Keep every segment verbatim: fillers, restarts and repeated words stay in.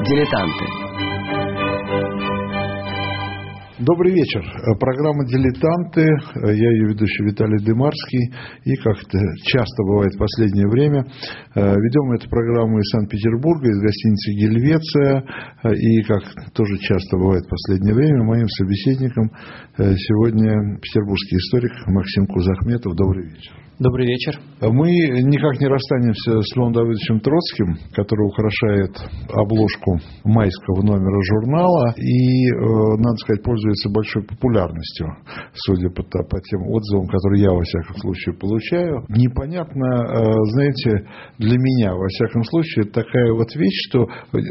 Дилетанты. Добрый вечер. Программа «Дилетанты». Я ее ведущий Виталий Дымарский. И, как это часто бывает в последнее время, ведем эту программу из Санкт-Петербурга, из гостиницы «Гельвеция». И, как тоже часто бывает в последнее время, моим собеседником сегодня петербургский историк Максим Кузахметов. Добрый вечер. Добрый вечер. Мы никак не расстанемся с Львом Давыдовичем Троцким, который украшает обложку майского номера журнала и, надо сказать, пользуется большой популярностью, судя по, по тем отзывам, которые я, во всяком случае, получаю. Непонятно, знаете, для меня, во всяком случае, такая вот вещь, что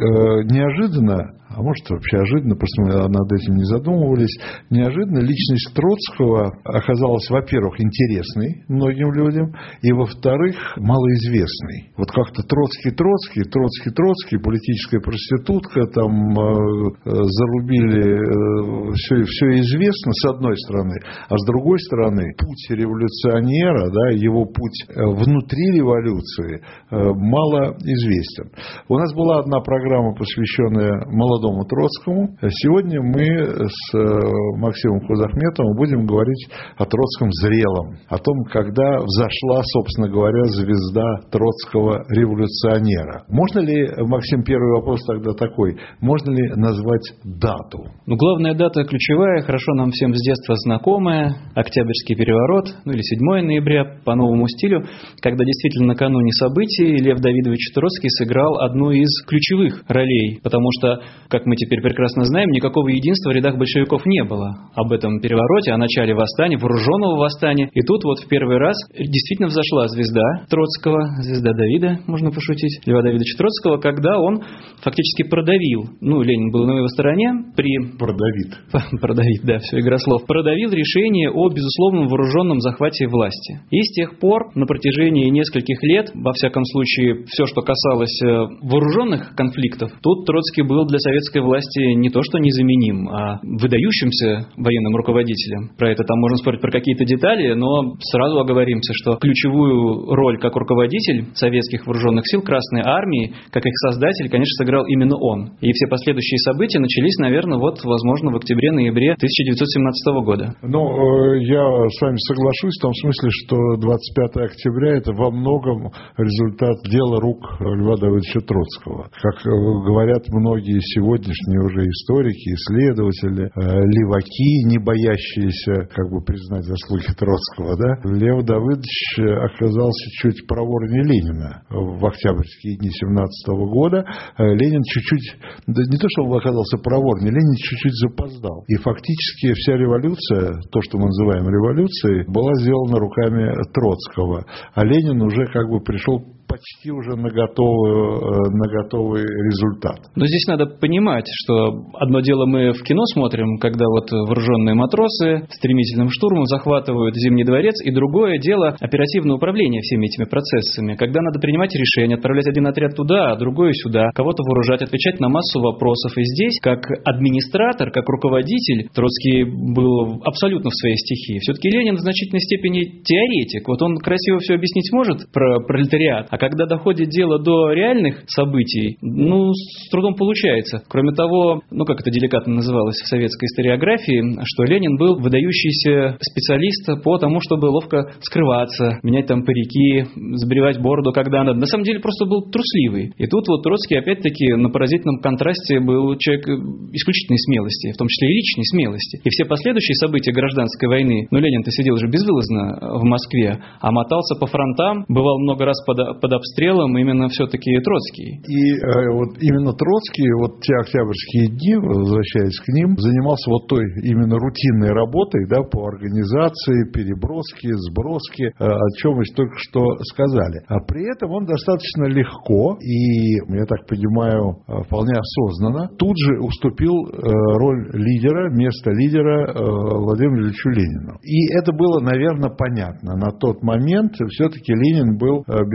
неожиданно, а может вообще ожиданно, просто мы над этим не задумывались, неожиданно личность Троцкого оказалась, во-первых, интересной многим людям, и, во-вторых, малоизвестной. Вот как-то Троцкий, Троцкий, Троцкий, Троцкий, политическая проститутка, там э, зарубили, э, все, все известно, с одной стороны, а с другой стороны, путь революционера, да, его путь внутри революции э, мало известен. У нас была одна программа, посвященная молодому Троцкому. Сегодня мы с Максимом Кузахметовым будем говорить о Троцком зрелом, о том, когда взошла, собственно говоря, звезда Троцкого революционера. Можно ли, Максим, первый вопрос тогда такой, можно ли назвать дату? Ну, главная дата ключевая, хорошо нам всем с детства знакомая, Октябрьский переворот, ну или седьмое ноября по новому стилю, когда действительно накануне событий Лев Давидович Троцкий сыграл одну из ключевых ролей, потому что, как мы теперь прекрасно знаем, никакого единства в рядах большевиков не было об этом перевороте, о начале восстания, вооруженного восстания. И тут вот в первый раз действительно взошла звезда Троцкого, звезда Давида, можно пошутить, Льва Давидовича Троцкого, когда он фактически продавил, ну, Ленин был на его стороне, при... Продавит. Продавит, да, все, игра слов. Продавил решение о безусловном вооруженном захвате власти. И с тех пор, на протяжении нескольких лет, во всяком случае, все, что касалось вооруженных конфликтов, тут Троцкий был для советской власти не то что незаменим, а выдающимся военным руководителем. Про это там можно спорить про какие-то детали, но сразу оговоримся, что ключевую роль как руководитель советских вооруженных сил Красной Армии, как их создатель, конечно, сыграл именно он. И все последующие события начались, наверное, вот, возможно, в октябре-ноябре тысяча девятьсот семнадцатого года. Ну, я с вами соглашусь в том смысле, что двадцать пятое октября это во многом результат дела рук Льва Давыдовича Троцкого. Как говорят многие сегодняшние уже историки, исследователи, леваки, не боящиеся как бы признать заслуги Троцкого, да, Лев Давыдович оказался чуть проворнее Ленина в октябрьские дни семнадцатого года. Ленин чуть-чуть, да не то, что он оказался проворнее, Ленин чуть-чуть запоздал. И фактически вся революция, то, что мы называем революцией, была сделана руками Троцкого. А Ленин уже как бы пришел почти уже на, готовую, на готовый результат. Но здесь надо понимать, что одно дело мы в кино смотрим, когда вот вооруженные матросы стремительным штурмом захватывают Зимний дворец, и другое дело оперативное управление всеми этими процессами, когда надо принимать решения, отправлять один отряд туда, а другой сюда, кого-то вооружать, отвечать на массу вопросов. И здесь, как администратор, как руководитель, Троцкий был абсолютно в своей стихии. Все-таки Ленин в значительной степени теоретик. Вот он красиво все объяснить может про пролетариат, а когда доходит дело до реальных событий, ну, с трудом получается. Кроме того, ну, как это деликатно называлось в советской историографии, что Ленин был выдающийся специалист по тому, чтобы ловко скрываться, менять там парики, сбривать бороду, когда надо. На самом деле просто был трусливый. И тут вот Троцкий, опять-таки, на поразительном контрасте был человек исключительной смелости, в том числе и личной смелости. И все последующие события гражданской войны, ну, Ленин-то сидел же безвылазно в Москве, а мотался по фронтам, бывал много раз под, под обстрелом именно все-таки Троцкий. И э, вот именно Троцкий, вот те октябрьские дни, возвращаясь к ним, занимался вот той именно рутинной работой, да, по организации, переброски, сброски, э, о чем мы только что сказали. А при этом он достаточно легко и, я так понимаю, вполне осознанно тут же уступил э, роль лидера, место лидера э, Владимиру Ильичу Ленину. И это было, наверное, понятно. На тот момент все-таки Ленин был, э, безусловно,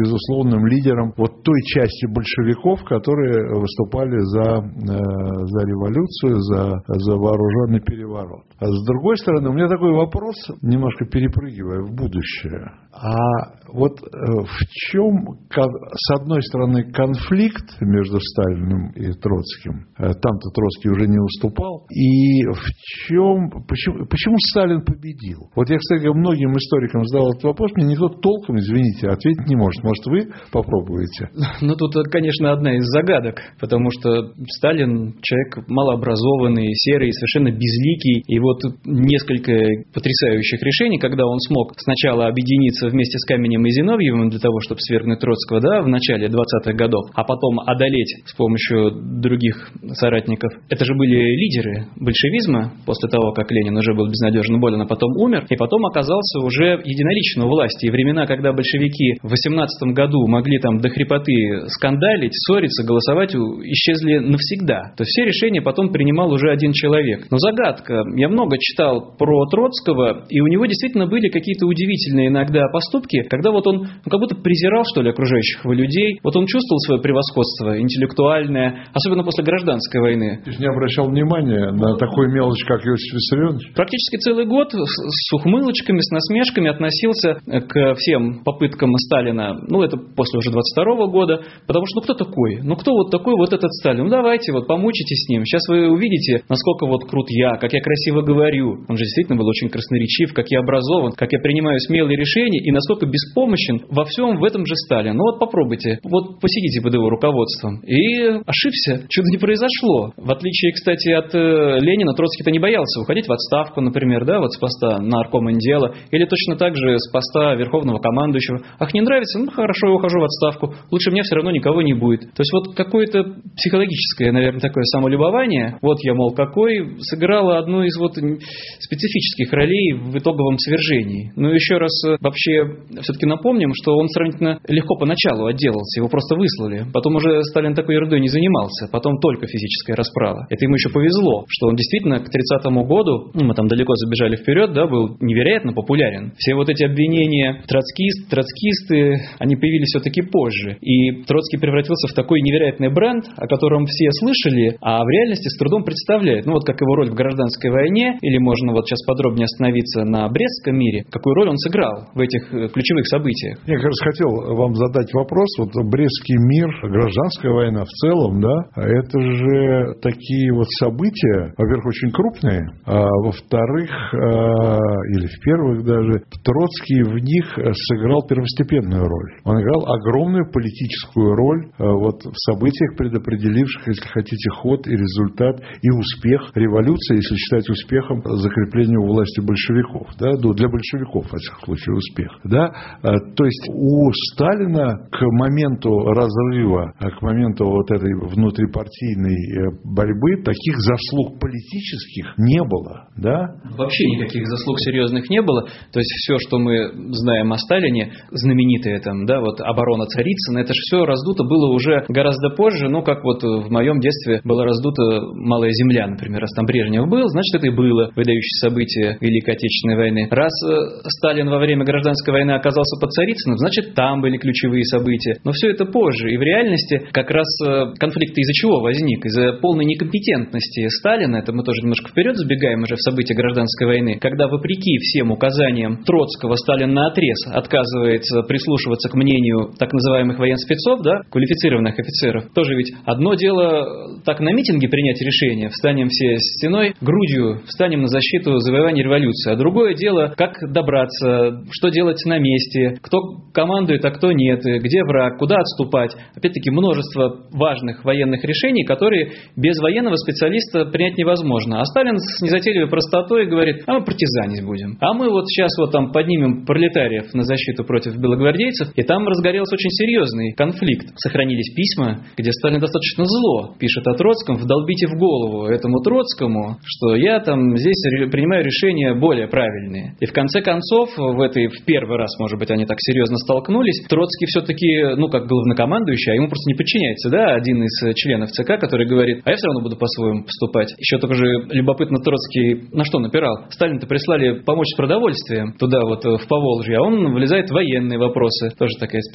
традиционным лидером вот той части большевиков, которые выступали за, за революцию, за, за вооруженный переворот. А с другой стороны, у меня такой вопрос, немножко перепрыгивая в будущее. А вот в чем, с одной стороны, конфликт между Сталиным и Троцким? Там-то Троцкий уже не выступал. И в чем, почему, почему Сталин победил? Вот я, кстати, многим историкам задал этот вопрос, мне никто толком, извините, ответить не может. Может, вы попробуете? Ну, тут, конечно, одна из загадок, потому что Сталин человек малообразованный, серый, совершенно безликий. И вот несколько потрясающих решений, когда он смог сначала объединиться вместе с Каменем и Зиновьевым для того, чтобы свергнуть Троцкого, да, в начале двадцатых годов, а потом одолеть с помощью других соратников. Это же были лидеры большевизма после того, как Ленин уже был безнадежно болен, а потом умер, и потом оказался уже единолично у власти. И времена, когда большевики в восемнадцатом году могли там до хрипоты скандалить, ссориться, голосовать, исчезли навсегда. То есть все решения потом принимал уже один человек. Но загадка. Я много читал про Троцкого, и у него действительно были какие-то удивительные иногда поступки, когда вот он ну, как будто презирал, что ли, окружающих его людей. Вот он чувствовал свое превосходство интеллектуальное, особенно после гражданской войны. То есть не обращал внимания на такую мелочь, как Иосиф Виссарионович? Практически целый год с ухмылочками, с насмешками относился к всем попыткам Сталина, ну это после уже двадцать второго года, потому что ну кто такой? Ну кто вот такой вот этот Сталин? Ну давайте вот помучитесь с ним. Сейчас вы увидите, насколько вот крут я, как я красиво говорю. Он же действительно был очень красноречив, как я образован, как я принимаю смелые решения и насколько беспомощен во всем в этом же Сталин. Ну вот попробуйте, вот посидите под его руководством. И ошибся, чудо не произошло. В отличие, кстати, от э, Ленина, Троцкий-то не боялся уходить в отставку, например, да, вот с поста наркомандела, или точно так же с поста верховного командующего. Ах, не нравится? Ну хорошо, я ухожу в отставку. Лучше мне все равно никого не будет. То есть вот какое-то психологическое, наверное, такое самолюбование, вот я, мол, какой, сыграло одну из вот специфических ролей в итоговом свержении. Но еще раз вообще все-таки напомним, что он сравнительно легко поначалу отделался, его просто выслали. Потом уже Сталин такой ерундой не занимался, потом только физическая расправа. Это ему еще повезло, что он действительно к тридцатому году, ну, мы там далеко забежали вперед, да, был невероятно популярен. Все вот эти обвинения троцкист, троцкисты, они появились все-таки позже. И Троцкий превратился в такой невероятный бренд, о котором все слышали, а в реальности с трудом представляют. Ну вот как его роль в гражданской войне, или можно вот сейчас подробнее остановиться на Брестском мире, какую роль он сыграл в этих ключевых событиях. Я как раз хотел вам задать вопрос. Вот Брестский мир, гражданская война в целом, да, это же такие вот события, во-первых, очень крупные, а во-вторых, или в-первых даже, Троцкий в них сыграл первостепенную роль. Он играл огромную политическую роль вот в событиях, предопределивших, если хотите, ход и результат и успех революции, если считать успехом закрепление у власти большевиков, да, для большевиков, во всяком случае, успех, да. То есть у Сталина к моменту разрыва, к моменту вот этой внутрипартийной борьбы таких заслуг политических не было, да? Вообще никаких заслуг серьезных не было. То есть все, что мы знаем о Сталине, знаменитое там, да, вот оборона Царицына, это же все раздуто было уже гораздо позже, ну как вот в моем детстве была раздута Малая Земля, например, раз там Брежнев был, значит это и было выдающееся событие Великой Отечественной войны. Раз э, Сталин во время гражданской войны оказался под Царицыным, значит там были ключевые события. Но все это позже. И в реальности как раз э, конфликт из-за чего возник? Из-за полной некомпетентности Сталина, это мы тоже немножко вперед забегаем уже в события гражданской войны, когда вопреки всем указаниям Троцкого Сталин наотрез отказывается прислушиваться к мнению так называемых военспецов, да, квалифицированных офицеров. Тоже ведь одно дело так на митинге принять решение, встанем все стеной, грудью встанем на защиту завоевания революции, а другое дело, как добраться, что делать на месте, кто командует, а кто нет, где враг, куда отступать. Опять-таки множество важных военных решений, которые без военного специалиста принять невозможно. А Сталин с незатейливой простотой говорит, а мы партизанить будем. А мы вот сейчас вот там поднимем пролетариев на защиту против белогвардейцев, и там разгорелся очень серьезный конфликт. Сохранились письма, где Сталин достаточно зло пишет о Троцком, вдолбите в голову этому Троцкому, что я там здесь принимаю решения более правильные. И в конце концов, в этой, в первый раз, может быть, они так серьезно столкнулись, Троцкий все-таки, ну, как главнокомандующий, а ему просто не подчиняется, да, один из членов ЦК, который говорит, а я все равно буду по-своему поступать. Еще только же любопытно, Троцкий на что напирал? Сталин-то прислали помочь с продовольствием туда вот в Поволжье, а он влезает в военные вопросы. Тоже такая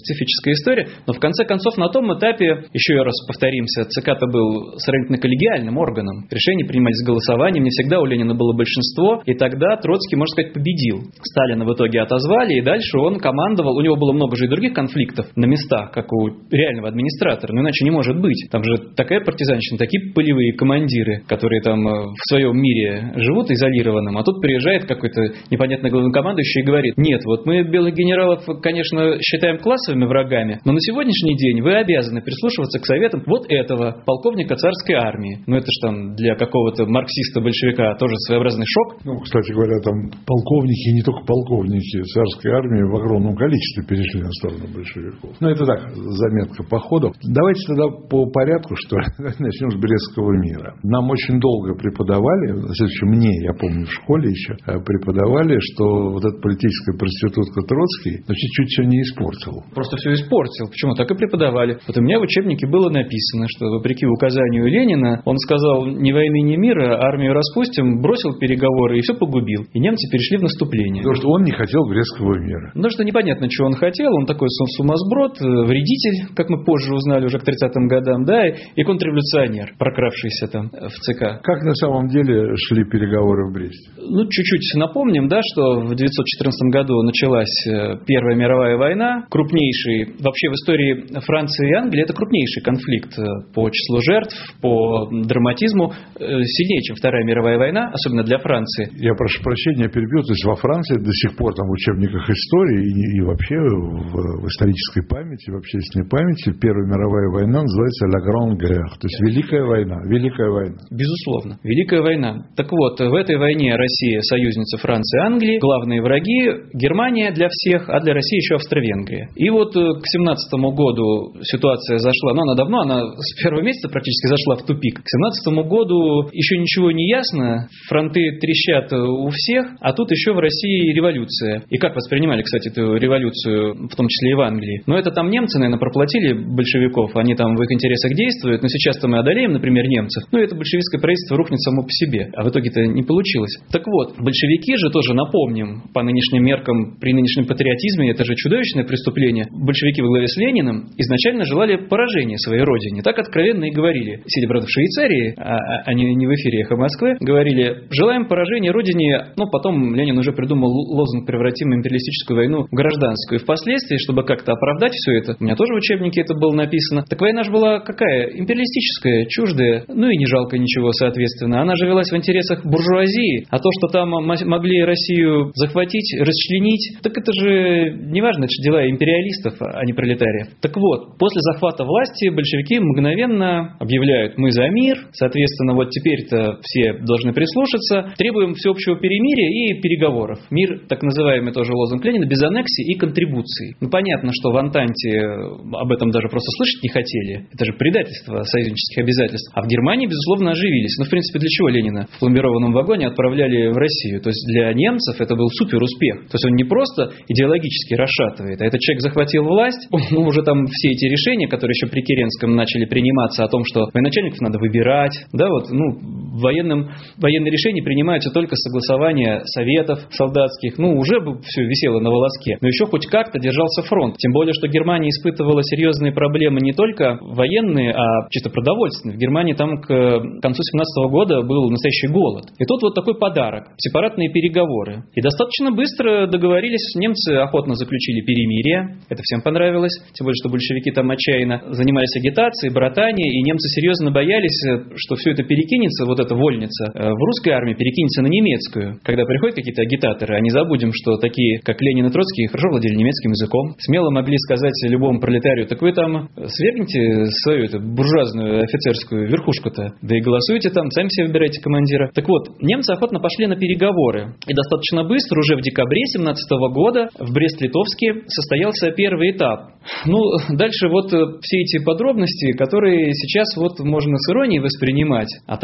специфическая история. Но в конце концов на том этапе, еще раз повторимся, ЦК-то был сравнительно коллегиальным органом. Решения принимались голосованием, не всегда у Ленина было большинство. И тогда Троцкий, можно сказать, победил. Сталина в итоге отозвали, и дальше он командовал. У него было много же и других конфликтов на местах, как у реального администратора. Но иначе не может быть. Там же такая партизанщина, такие полевые командиры, которые там в своем мире живут изолированным. А тут приезжает какой-то непонятный главнокомандующий и говорит: нет, вот мы белых генералов, конечно, считаем классовыми врагами, но на сегодняшний день вы обязаны прислушиваться к советам вот этого полковника царской армии. Ну это ж там для какого-то марксиста-большевика тоже своеобразный шок. Ну, кстати говоря, там полковники, не только полковники царской армии в огромном количестве перешли на сторону большевиков. Ну это так, заметка по ходу. Давайте тогда по порядку, что начнем с Брестского мира. Нам очень долго преподавали, мне, я помню, в школе еще преподавали, что вот эта политическая проститутка Троцкий, ну, чуть-чуть все не испортил. Просто все испортил. Почему? Так и преподавали. Вот у меня в учебнике было написано, что вопреки указанию Ленина, он сказал: ни войны, ни мира, армию распустим, бросил переговоры и все погубил. И немцы перешли в наступление. Потому что он не хотел Брестского мира. Потому что непонятно, что он хотел. Он такой сумасброд, вредитель, как мы позже узнали уже к тридцатым годам, да, и контрреволюционер, прокравшийся там в ЦК. Как на самом деле шли переговоры в Бресте? Ну, чуть-чуть напомним, да, что в девятьсот четырнадцатом году началась Первая мировая война, крупнейший, вообще в истории Франции и Англии, это крупнейший конфликт по числу жертв, по драматизму, сильнее, чем Вторая мировая война, особенно для Франции. Я прошу прощения, перебью, то есть во Франции до сих пор там в учебниках истории и, и вообще в, в исторической памяти, в общественной памяти Первая мировая война называется «La Grande Guerre», то есть Великая война, Великая война. Безусловно, Великая война. Так вот, в этой войне Россия союзница Франции и Англии, главные враги Германия для всех, а для России еще Австро-Венгрия. И вот к семнадцатому году ситуация зашла, но она давно, она с первого месяца практически зашла в тупик. К семнадцатому году еще ничего не ясно, фронты трещат у всех, а тут еще в России революция. И как воспринимали, кстати, эту революцию, в том числе и в Англии? Ну, это там немцы, наверное, проплатили большевиков, они там в их интересах действуют, но сейчас-то мы одолеем, например, немцев, ну, это большевистское правительство рухнет само по себе, а в итоге-то не получилось. Так вот, большевики же тоже, напомним, по нынешним меркам, при нынешнем патриотизме, это же чудовищное преступление. Большевики во главе с Лениным изначально желали поражения своей родине. Так откровенно и говорили. Сидя, правда, в Швейцарии, а, а не, не в эфире «Эхо Москвы», говорили: желаем поражения родине. Но потом Ленин уже придумал лозунг: превратим империалистическую войну в гражданскую. И впоследствии, чтобы как-то оправдать все это, у меня тоже в учебнике это было написано, так война же была какая? Империалистическая, чуждая, ну и не жалко ничего, соответственно. Она же велась в интересах буржуазии, а то, что там могли Россию захватить, расчленить, так это же не важно, это же дела империалистов, а не пролетариев. Так вот, после захвата власти большевики мгновенно объявляют: мы за мир, соответственно, вот теперь-то все должны прислушаться, требуем всеобщего перемирия и переговоров. Мир, так называемый тоже лозунг Ленина, без аннексии и контрибуции. Ну, понятно, что в Антанте об этом даже просто слышать не хотели. Это же предательство союзнических обязательств. А в Германии, безусловно, оживились. Ну, в принципе, для чего Ленина в пломбированном вагоне отправляли в Россию? То есть для немцев это был супер успех. То есть он не просто идеологически расшатывает, а этот человек захватил власть, ну, уже там все эти решения, которые еще при Керенском начали приниматься о том, что военачальников надо выбирать, да, вот, ну, военным, военные решения принимаются только с согласования советов солдатских, ну, уже бы все висело на волоске, но еще хоть как-то держался фронт. Тем более, что Германия испытывала серьезные проблемы не только военные, а чисто продовольственные. В Германии там к концу семнадцатого года был настоящий голод. И тут вот такой подарок – сепаратные переговоры. И достаточно быстро договорились, немцы охотно заключили перемирие, это всем понравилось, тем более, что большевики там отчаянно занимались агитацией, братанием, и немцы серьезно боялись, что все это перекинется, вот эта вольница в русской армии перекинется на немецкую. Когда приходят какие-то агитаторы, а не забудем, что такие, как Ленин и Троцкий, хорошо владели немецким языком, смело могли сказать любому пролетарию: так вы там свергните свою эту буржуазную офицерскую верхушку-то, да и голосуйте там, сами себе выбирайте командира. Так вот, немцы охотно пошли на переговоры. И достаточно быстро, уже в декабре семнадцатого года, в Брест-Литовске состоялся первый этап. Ну, дальше вот все эти подробности, которые сейчас вот можно с иронией воспринимать, а тогда, может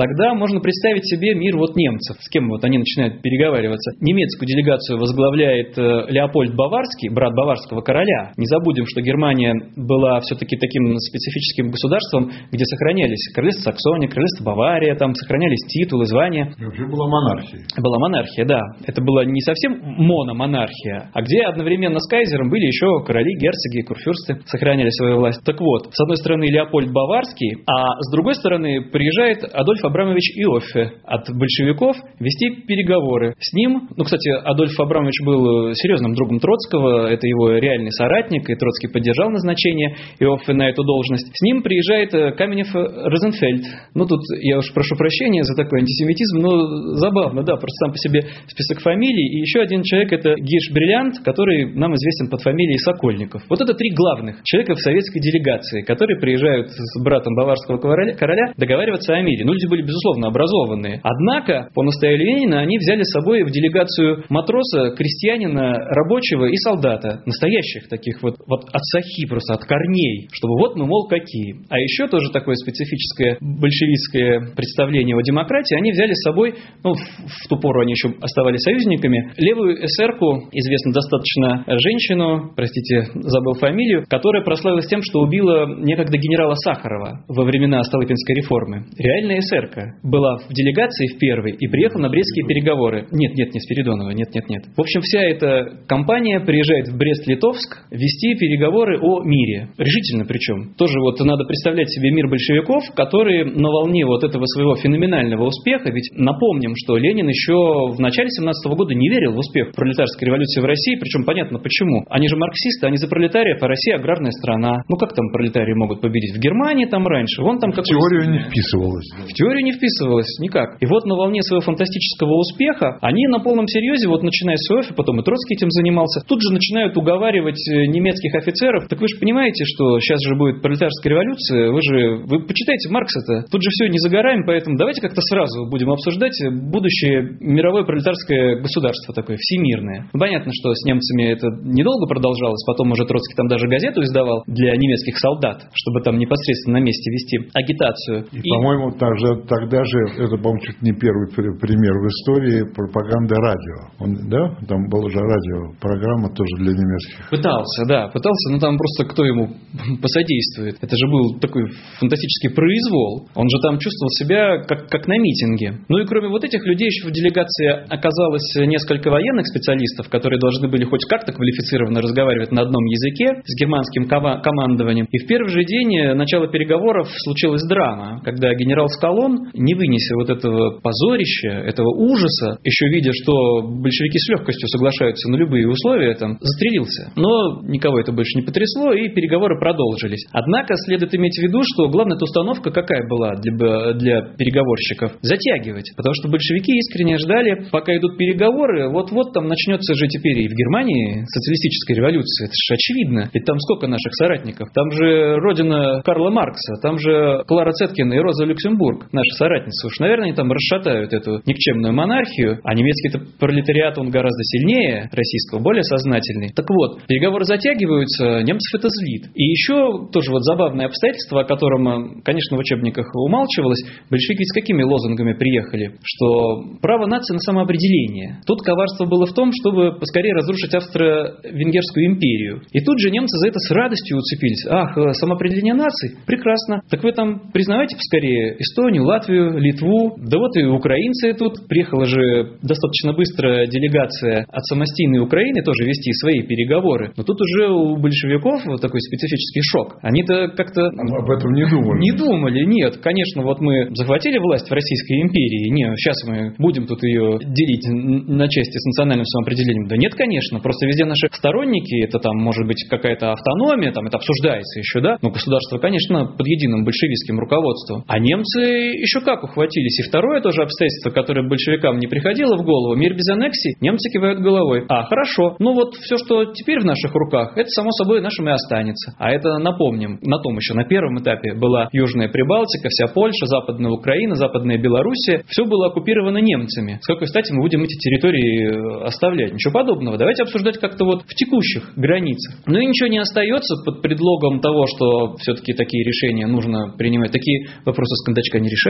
можно представить себе мир вот немцев, с кем вот они начинают переговариваться. Немецкую делегацию возглавляет Леопольд Баварский, брат баварского короля. Не забудем, что Германия была все-таки таким специфическим государством, где сохранялись королевство Саксония, королевство Бавария, там сохранялись титулы, звания. И вообще была монархия. Была монархия, да. Это была не совсем мономонархия, а где одновременно с кайзером были еще короли, герцоги, курфюрсты, сохраняли свою власть. Так вот, с одной стороны Леопольд Баварский, а с другой стороны приезжает Адольф Абрамович Иоффе от большевиков вести переговоры. С ним, ну, кстати, Адольф Абрамович был серьезным другом Троцкого, это его реальный соратник, и Троцкий поддержал назначение Иоффе на эту должность. С ним приезжает Каменев Розенфельд. Ну, тут я уж прошу прощения за такой антисемитизм, но забавно, да, просто сам по себе список фамилий. И еще один человек — это Гирш Бриллиант, который нам известен под фамилией Сокольников. Вот это три главных человека в советской делегации, которые приезжают с братом баварского короля договариваться о мире. Ну, люди были, безусловно, образованные. Однако, по настоянию Ленина, они взяли с собой в делегацию матроса, крестьянина, рабочего и солдата. Настоящих таких вот, вот от сахи, просто от корней. Чтобы вот мы, мол, какие. А еще тоже такое специфическое большевистское представление о демократии. Они взяли с собой, ну, в, в ту пору они еще оставались союзниками, левую эсерку, известно достаточно женщину, простите, забыл фамилию, которая прославилась тем, что убила некогда генерала Сахарова во времена Столыпинской реформы. Реальная эсерка была в делегации в первой и приехала на брестские переговоры. Нет, нет, не Спиридонова, нет, нет, нет. В общем, вся эта компания приезжает в Брест-Литовск вести переговоры о мире. Решительно причем. Тоже вот надо представлять себе мир большевиков, которые на волне вот этого своего феноменального успеха, ведь напомним, что Ленин еще в начале семнадцатого года не верил в успех пролетарской революции в России, причем понятно почему. Они же марксисты, они за пролетариев, а Россия аграрная страна. Ну как там пролетарии могут победить? В Германии там раньше, вон там... В теорию не вписывалось. В теорию не вписывалось никак. И вот на волне своего фантастического успеха они на полном серьезе, вот начиная с Иоффе, потом и Троцкий этим занимался, тут же начинают уговаривать немецких офицеров. Так вы же понимаете, что сейчас же будет пролетарская революция, вы же, вы почитайте Маркса-то. Тут же все не за горами, поэтому давайте как-то сразу будем обсуждать будущее мировое пролетарское государство такое, всемирное. Ну, понятно, что с немцами это недолго продолжалось, потом уже Троцкий там даже газету издавал для немецких солдат, чтобы там непосредственно на месте вести агитацию. И, и... по-моему, также, тогда же, это, по-моему, чуть не первый пример в истории пропаганды радио. Он, да? Там была же радиопрограмма тоже для немецких. Пытался, да, пытался, но там просто кто ему посодействует. Это же был такой фантастический произвол. Он же там чувствовал себя как, как на митинге. Ну и кроме вот этих людей еще в делегации оказалось несколько военных специалистов, которые должны были хоть как-то квалифицированно разговаривать на одном языке с германским командованием. И в первый же день начала переговоров случилась драма, когда генерал Скалон, не вынеся вот этого позорища, этого ужаса, еще видя, что большевики с легкостью соглашаются на любые условия, там, застрелился. Но никого это больше не потрясло, и переговоры продолжились. Однако следует иметь в виду, что главная установка какая была для, для переговорщиков? Затягивать. Потому что большевики искренне ждали, пока идут переговоры, вот-вот там начнется же теперь и в Германии социалистическая революция. Это же очевидно. Ведь там сколько наших соратников? Там же родина Карла Маркса, там же Клара Цеткин и Роза Люксембург, наши соратницы. Уж, наверное, они там расшатают эту никчемную монархию, а немецкий-то пролетариат, он гораздо сильнее российского, более сознательный. Так вот, переговоры затягиваются, немцев это злит. И еще тоже вот забавное обстоятельство, о котором, конечно, в учебниках умалчивалось, большевики с какими лозунгами приехали? Что право нации на самоопределение. Тут коварство было в том, чтобы поскорее разрушить Австро-Венгерскую империю. И тут же немцы за это с радостью уцепились. Ах, самоопределение наций? Прекрасно. Так вы там признавайте поскорее Эстонию, Латвию, Литву. Да вот и украинцы тут. Приехала же достаточно быстро делегация от самостийной Украины тоже вести свои переговоры. Но тут уже у большевиков вот такой специфический шок. Они-то как-то... Об этом не думали. Не думали, нет. Конечно, вот мы захватили власть в Российской империи. Не, сейчас мы будем тут ее делить на части с национальным самоопределением. Да нет, конечно. Просто везде наши сторонники, это там может быть какая-то автономия, там это обсуждается еще, да? Но государство, конечно, под единым большевистским руководством. А немцы еще как ухватились. И второе тоже обстоятельство, которое большевикам не приходило в голову. Мир без аннексий, немцы кивают головой. А, хорошо. Ну вот все, что теперь в наших руках, это само собой нашим и останется. А это, напомним, на том еще, на первом этапе была Южная Прибалтика, вся Польша, Западная Украина, Западная Белоруссия. Все было оккупировано немцами. С какой стати мы будем эти территории оставлять? Ничего подобного. Давайте обсуждать как-то вот в текущих границах. Ну и ничего не остается под предлогом того, что все-таки такие решения нужно принимать. Такие вопросы с кондачка не решаются.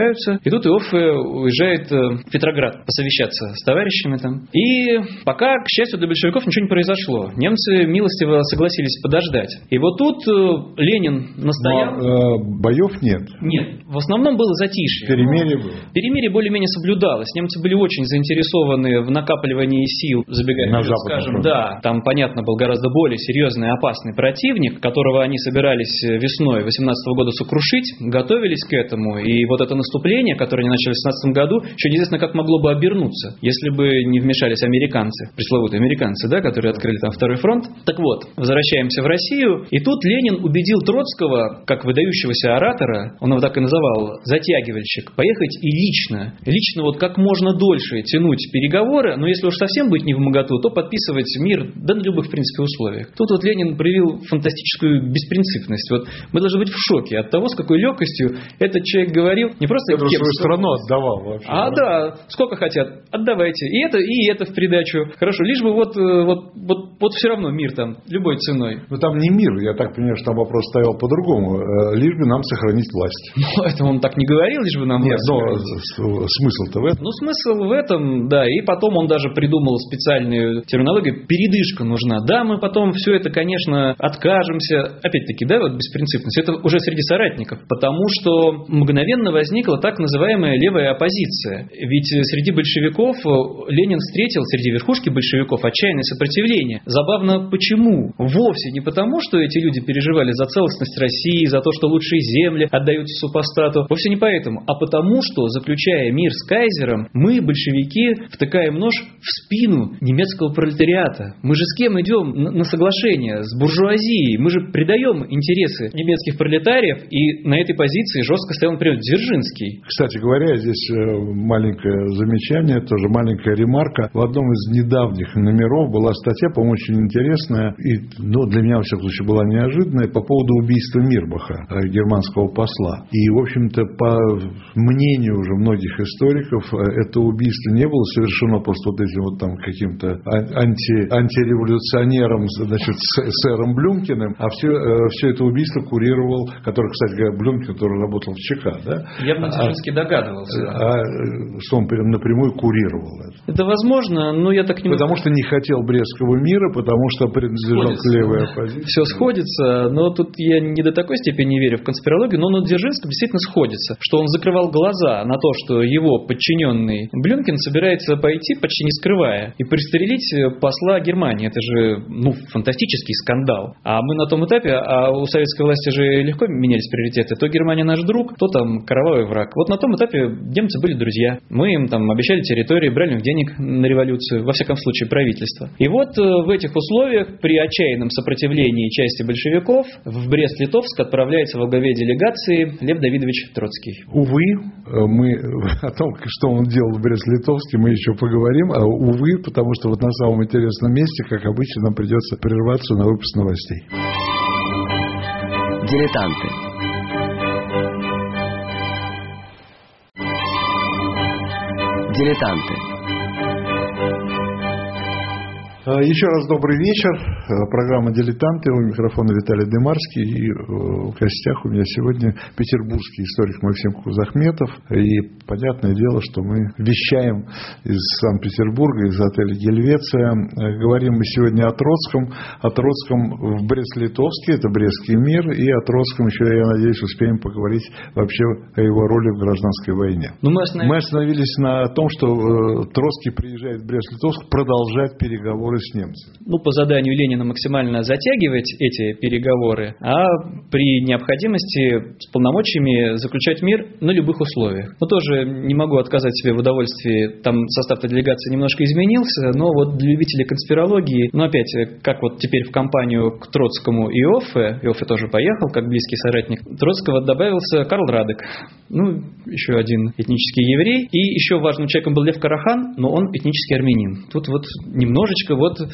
И тут Иоффе уезжает в Петроград посовещаться с товарищами там. И пока, к счастью, для большевиков ничего не произошло. Немцы милостиво согласились подождать. И вот тут Ленин настоял... Но э, боев нет? Нет. В основном было затишье. Перемирие было? Перемирие более-менее соблюдалось. Немцы были очень заинтересованы в накапливании сил, забегая на вперед, скажем, да, там, понятно, был гораздо более серьезный и опасный противник, которого они собирались весной восемнадцатого года сокрушить, готовились к этому, и вот это наступление, которое они начали в семнадцатом году, еще неизвестно, как могло бы обернуться, если бы не вмешались американцы, пресловутые американцы, да, которые открыли там второй фронт. Так вот, возвращаемся в Россию, и тут Ленин убедил Троцкого, как выдающегося оратора, он его так и называл, затягивальщик, поехать и лично, лично вот как можно дольше тянуть переговоры, но если уж совсем быть не вмоготу, то подписывать мир, да на любых, в принципе, условиях. Тут вот Ленин проявил фантастическую беспринципность. Вот мы должны быть в шоке от того, с какой легкостью этот человек говорил, не просто кем, свою страну отдавал вообще. А да? да, сколько хотят, отдавайте. И это, и это в придачу. Хорошо, лишь бы вот, вот, вот, вот все равно мир там, любой ценой. Ну там не мир, я так понимаю, что там вопрос стоял по-другому. Лишь бы нам сохранить власть. Ну, это он так не говорил, лишь бы нам Нет, власть. но смысл-то в этом. Ну, смысл в этом, да. И потом он даже придумал специальную терминологию. Передышка нужна. Да, мы потом все это, конечно, откажемся. Опять-таки, да, вот беспринципность. Это уже среди соратников. Потому что мгновенно возникла так называемая левая оппозиция. Ведь среди большевиков Ленин встретил, среди верхушки большевиков, отчаянное сопротивление. Забавно, почему? Вовсе не потому, что эти люди переживали за целостность России, за то, что лучшие земли отдаются супостату. Вовсе не поэтому. А потому, что, заключая мир с кайзером, мы, большевики, втыкаем нож в спину немецкого пролетариата. Мы же с кем идем на соглашение? С буржуазией. Мы же предаем интересы немецких пролетариев, и на этой позиции жестко стоял, например, Дзержинский. Кстати говоря, здесь маленькое замечание, тоже маленькая ремарка. В одном из недавних номеров была статья, по-моему, очень интересная, и ну, для меня, во всяком случае, была неожиданная, по поводу убийства Мирбаха, германского посла. И, в общем-то, по мнению уже многих историков, это убийство не было совершено просто вот этим вот там каким-то анти, антиреволюционером, значит, сэром Блюмкиным, а все, все это убийство курировал, который, кстати говоря, Блюмкин, который работал в ЧК, да? Явно Дзержинский а, догадывался. А, что он напрямую курировал это. Это возможно, но я так не... Потому что не хотел Брестского мира, потому что принадлежал к левой оппозиции. Все сходится, но тут я не до такой степени не верю в конспирологию, но на Дзержинском действительно сходится, что он закрывал глаза на то, что его подчиненный Блюмкин собирается пойти, почти не скрывая, и пристрелить посла Германии. Это же, ну, фантастический скандал. А мы на том этапе, а у советской власти же легко менялись приоритеты. То Германия наш друг, то там кровавый враг. Вот на том этапе немцы были друзья. Мы им там обещали территории, брали у них денег на революцию, во всяком случае правительство. И вот в этих условиях, при отчаянном сопротивлении части большевиков, в Брест-Литовск отправляется во главе делегации Лев Давидович Троцкий. Увы, мы о том, что он делал в Брест-Литовске, мы еще поговорим, а увы, потому что вот на самом интересном месте, как обычно, нам придется прерваться на выпуск новостей. Дилетанты. Дилетанты. Еще раз добрый вечер. Программа «Дилетанты». У микрофона Виталий Демарский. И в гостях у меня сегодня петербургский историк Максим Кузахметов. И понятное дело, что мы вещаем из Санкт-Петербурга, из отеля «Гельвеция». Говорим мы сегодня о Троцком. О Троцком в Брест-Литовске. Это Брестский мир. И о Троцком еще, я надеюсь, успеем поговорить вообще о его роли в гражданской войне. Ну, мы, остановились... мы остановились на том, что Троцкий приезжает в Брест-Литовск продолжать переговоры с немцами. Ну, по заданию Ленина максимально затягивать эти переговоры, а при необходимости с полномочиями заключать мир на любых условиях. Но тоже не могу отказать себе в удовольствии, там состав делегации немножко изменился, но вот для любителей конспирологии, ну опять, как вот теперь в компанию к Троцкому Иоффе, Иоффе тоже поехал, как близкий соратник Троцкого, добавился Карл Радек, ну, еще один этнический еврей, и еще важным человеком был Лев Карахан, но он этнический армянин. Тут вот немножечко вот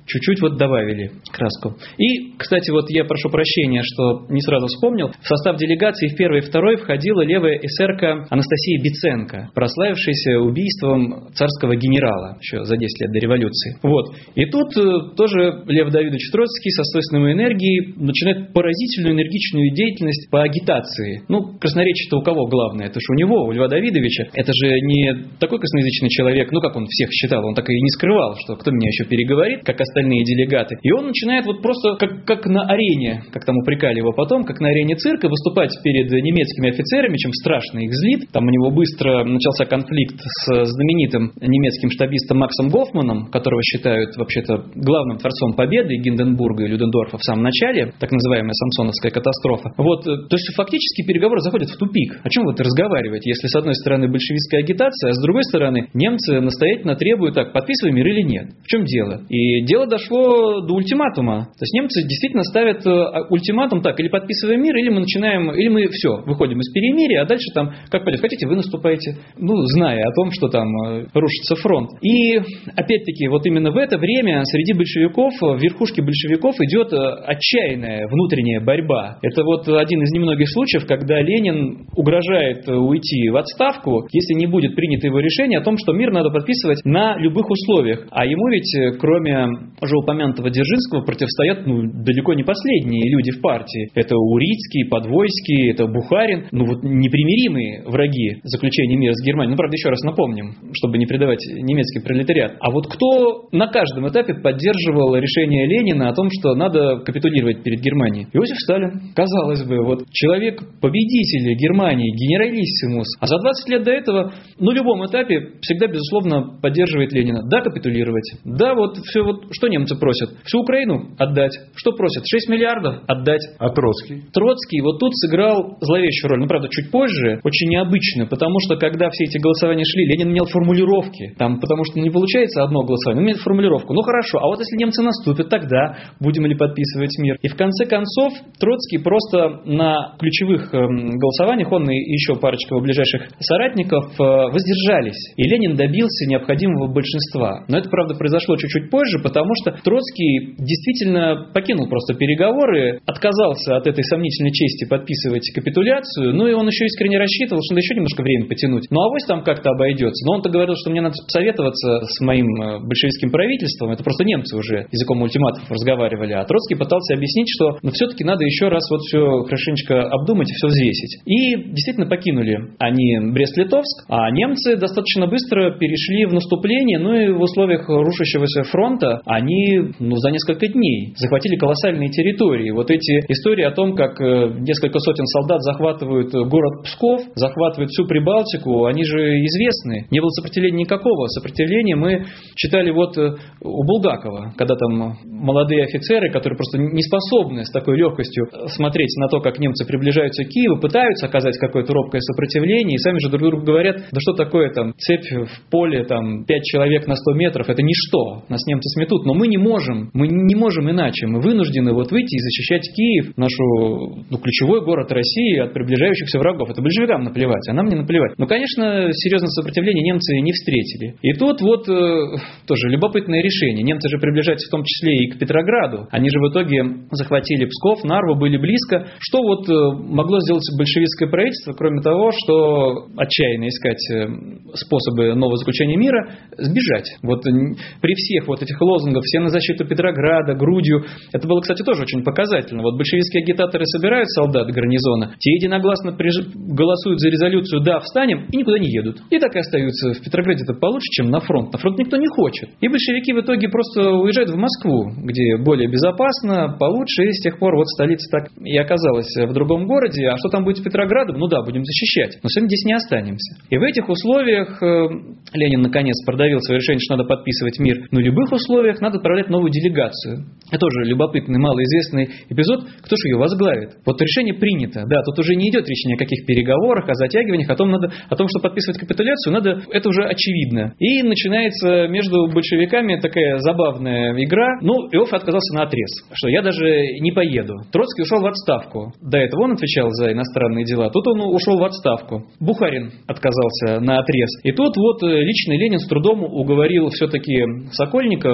чуть-чуть вот добавили краску. И, кстати, вот я прошу прощения, что не сразу вспомнил, в состав делегации в первой и второй входила левая эсерка Анастасия Биценко, прославившаяся убийством царского генерала еще за десять лет до революции. Вот. И тут э, тоже Лев Давидович Троцкий со свойственной энергией начинает поразительную энергичную деятельность по агитации. Ну, красноречие-то у кого главное? Это же у него, у Льва Давидовича. Это же не такой косноязычный человек, ну, как он всех считал, он так и не скрывал, что кто меня еще переговорит, как остальные делегаты. И он начинает вот просто как, как на арене, как там упрекали его потом, как на арене цирка, выступать перед немецкими офицерами, чем страшно их злит. Там у него быстро начался конфликт с знаменитым немецким штабистом Максом Гофманом, которого считают вообще-то главным творцом победы Гинденбурга и Людендорфа в самом начале, так называемая самсоновская катастрофа. Вот, то есть фактически переговоры заходят в тупик. О чем вот разговаривать, если с одной стороны большевистская агитация, а с другой стороны немцы настоятельно требуют, так, подписывай мир или нет. В чем дело? И дело дошло до ультиматума. То есть немцы действительно ставят ультиматум, так, или подписываем мир, или мы начинаем, или мы все, выходим из перемирия, а дальше там, как пойдет, хотите, вы наступаете, ну, зная о том, что там рушится фронт. И опять-таки, вот именно в это время среди большевиков, в верхушке большевиков идет отчаянная внутренняя борьба. Это вот один из немногих случаев, когда Ленин угрожает уйти в отставку, если не будет принято его решение о том, что мир надо подписывать на любых условиях. А ему ведь, кроме уже упомянутого Дзержинского, противостоят ну, далеко не последние люди в партии. Это Урицкий, Подвойский, это Бухарин. Ну вот непримиримые враги заключения мира с Германией. Ну, правда, еще раз напомним, чтобы не предавать немецкий пролетариат. А вот кто на каждом этапе поддерживал решение Ленина о том, что надо капитулировать перед Германией? Иосиф Сталин. Казалось бы, вот человек-победитель Германии, генералиссимус. А за двадцать лет до этого на любом этапе всегда, безусловно, поддерживает Ленина. Да, капитулировать. Да, вот все, вот что немцы просят? Всю Украину отдать. Что просят? шесть миллиардов отдать. А Троцкий? Троцкий вот тут сыграл зловещую роль. Ну, правда, чуть позже, очень необычно, потому что, когда все эти голосования шли, Ленин менял формулировки. Там, потому что не получается одно голосование, он меняет формулировку. Ну, хорошо, а вот если немцы наступят, тогда будем ли подписывать мир? И в конце концов, Троцкий просто на ключевых голосованиях, он и еще парочка его ближайших соратников воздержались. И Ленин добился необходимого большинства. Но это, правда, произошло чуть-чуть позже, потому что Троцкий действительно покинул просто переговоры, отказался от этой сомнительной чести подписывать капитуляцию, ну и он еще искренне рассчитывал, что надо еще немножко время потянуть. Ну, авось там как-то обойдется. Но он-то говорил, что мне надо посоветоваться с моим большевистским правительством. Это просто немцы уже языком ультиматумов разговаривали. А Троцкий пытался объяснить, что ну, все-таки надо еще раз вот все хорошенечко обдумать и все взвесить. И действительно покинули они Брест-Литовск, а немцы достаточно быстро перешли в наступление, ну и в условиях рушащегося фронта они ну, за несколько дней захватили колоссальные территории. Вот эти истории о том, как несколько сотен солдат захватывают город Псков, захватывают всю Прибалтику, они же известны. Не было сопротивления никакого. Сопротивление мы читали вот у Булгакова, когда там молодые офицеры, которые просто не способны с такой легкостью смотреть на то, как немцы приближаются к Киеву, пытаются оказать какое-то робкое сопротивление, и сами же друг другу говорят, да что такое там цепь в поле, там пять человек на сто метров, это ничто, нас немцы сметут, но мы не можем, мы не можем иначе, мы вынуждены вот выйти и защищать Киев, нашу ну, ключевой город России от приближающихся врагов. Это большевикам наплевать, а нам не наплевать. Но, конечно, серьезное сопротивление немцы не встретили. И тут вот э, тоже любопытное решение. Немцы же приближаются в том числе и к Петрограду. Они же в итоге захватили Псков, Нарву, были близко. Что вот э, могло сделать большевистское правительство, кроме того, что отчаянно искать э, способы нового заключения мира, сбежать. Вот э, при всех вот этих лозунгах «все на защиту Петрограда», «грудью», это было, кстати, тоже очень показательно. Вот большевистские агитаторы собирают солдат гарнизона, те единогласно приж... голосуют за резолюцию «да, встанем» и никуда не едут. И так и остаются в Петрограде-то получше, чем на фронт. На фронт никто не хочет. И большевики в итоге просто уезжают в Москву, где более безопасно, получше, и с тех пор вот столица так и оказалась в другом городе. А что там будет с Петроградом? Ну да, будем защищать. Но сегодня здесь не останемся. И в этих условиях э, Ленин наконец продавил свое решение, что надо подписывать мир. Но в любых условиях надо отправлять новую делегацию. Это тоже любопытный, малоизвестный эпизод. Кто же ее возглавит? Вот решение принято. Да, тут уже не идет речь ни о каких переговорах, о затягиваниях, о том, надо, о том, что подписывать капитуляцию, надо, это уже очевидно. И начинается между большевиками такая забавная игра. Ну, Иосиф отказался наотрез, что я даже не поеду. Троцкий ушел в отставку. До этого он отвечал за иностранные дела. Тут он ушел в отставку. Бухарин отказался наотрез. И тут вот лично Ленин с трудом уговорил все-таки Сокольникова,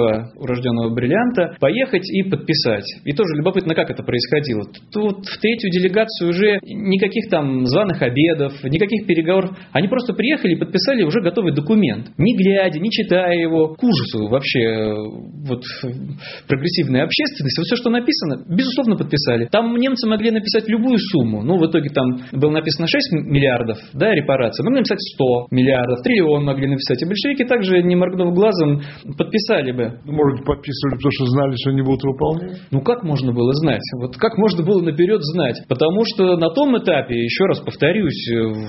урожденного бриллианта поехать и подписать. И тоже любопытно, как это происходило. Тут в третью делегацию уже никаких там званых обедов, никаких переговоров. Они просто приехали и подписали уже готовый документ. Не глядя, не читая его, к ужасу вообще вот, прогрессивной общественности. Вот все, что написано, безусловно, подписали. Там немцы могли написать любую сумму. Ну, в итоге там было написано шесть миллиардов, да, репараций. Могли написать сто миллиардов, триллион могли написать. И большевики также, не моргнув глазом, подписали бы. Может, подписывали, потому что знали, что они будут выполнять? Ну, как можно было знать? Вот как можно было наперед знать? Потому что на том этапе, еще раз повторюсь,